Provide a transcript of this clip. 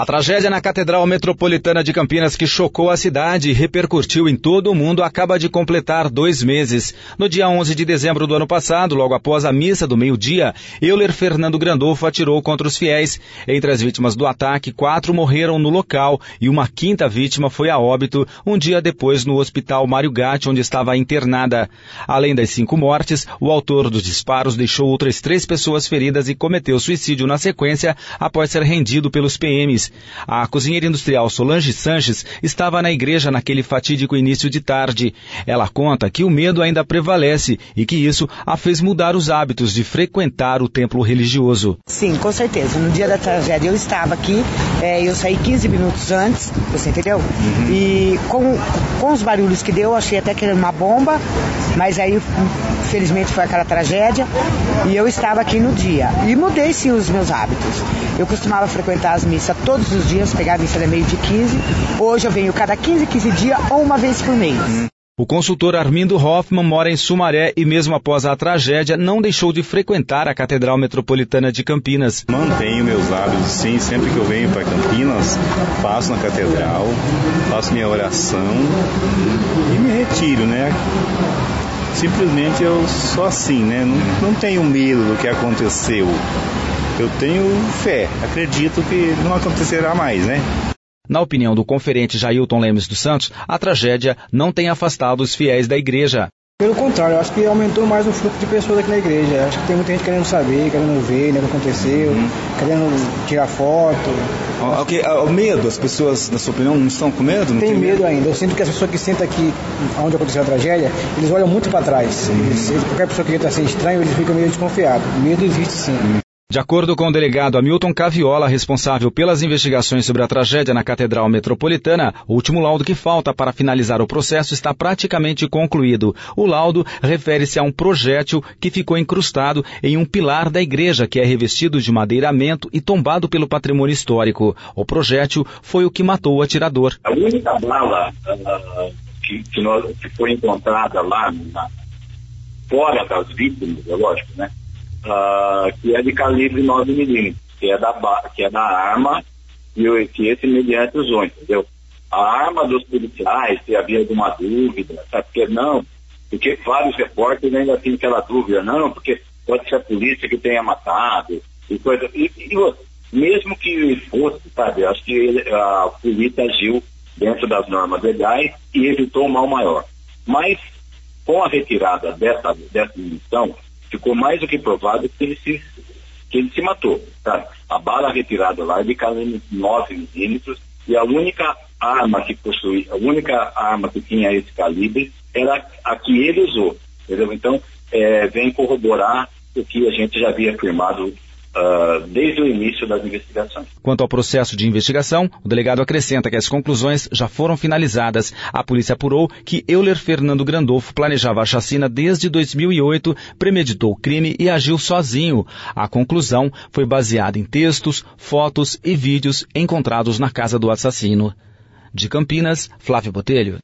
A tragédia na Catedral Metropolitana de Campinas, que chocou a cidade e repercutiu em todo o mundo, acaba de completar 2 meses. No dia 11 de dezembro do ano passado, logo após a missa do meio-dia, Euler Fernando Grandolfo atirou contra os fiéis. Entre as vítimas do ataque, 4 morreram no local e uma 5ª vítima foi a óbito um dia depois no Hospital Mário Gatti, onde estava internada. Além das 5 mortes, o autor dos disparos deixou outras 3 pessoas feridas e cometeu suicídio na sequência após ser rendido pelos PMs. A cozinheira industrial Solange Sanches estava na igreja naquele fatídico início de tarde. Ela conta que o medo ainda prevalece e que isso a fez mudar os hábitos de frequentar o templo religioso. Sim, com certeza. No dia da tragédia eu estava aqui, eu saí 15 minutos antes, você entendeu? E com os barulhos que deu, eu achei até que era uma bomba, mas aí felizmente foi aquela tragédia e eu estava aqui no dia. E mudei sim os meus hábitos. Eu costumava frequentar as missas todos os dias, pegar a missa da meio de 15. Hoje eu venho cada 15 dias ou uma vez por mês. O consultor Armindo Hoffman mora em Sumaré e mesmo após a tragédia não deixou de frequentar a Catedral Metropolitana de Campinas. Mantenho meus hábitos, sim, sempre que eu venho para Campinas, passo na Catedral, faço minha oração e me retiro, né? Simplesmente eu sou assim, né? Não tenho medo do que aconteceu. Eu tenho fé, acredito que não acontecerá mais, né? Na opinião do conferente Jailton Lemes dos Santos, a tragédia não tem afastado os fiéis da igreja. Pelo contrário, acho que aumentou mais o fluxo de pessoas aqui na igreja. Acho que tem muita gente querendo saber, querendo ver, né, o que aconteceu, querendo tirar foto. O medo, as pessoas, na sua opinião, não estão com medo? Tem medo ainda. Eu sinto que as pessoas que sentam aqui, onde aconteceu a tragédia, eles olham muito para trás. Qualquer pessoa que está sendo estranho, eles ficam meio desconfiados. Medo existe sim. De acordo com o delegado Hamilton Caviola, responsável pelas investigações sobre a tragédia na Catedral Metropolitana, o último laudo que falta para finalizar o processo está praticamente concluído. O laudo refere-se a um projétil que ficou incrustado em um pilar da igreja, que é revestido de madeiramento e tombado pelo patrimônio histórico. O projétil foi o que matou o atirador. A única bala que foi encontrada lá, fora das vítimas, é lógico, né? Que é de calibre 9mm, que é da arma que esse mediante usou, entendeu? A arma dos policiais, se havia alguma dúvida, sabe? Porque vários repórteres ainda têm aquela dúvida, não, porque pode ser a polícia que tenha matado, e coisa. E mesmo que fosse, sabe, acho que a polícia agiu dentro das normas legais e evitou o mal maior. Mas, com a retirada dessa munição, ficou mais do que provado que ele se matou. Tá? A bala retirada lá é de calibre 9mm e a única arma que tinha esse calibre era a que ele usou. Entendeu? Então, vem corroborar o que a gente já havia afirmado desde o início das investigações. Quanto ao processo de investigação, o delegado acrescenta que as conclusões já foram finalizadas. A polícia apurou que Euler Fernando Grandolfo planejava a chacina desde 2008, premeditou o crime e agiu sozinho. A conclusão foi baseada em textos, fotos e vídeos encontrados na casa do assassino. De Campinas, Flávio Botelho.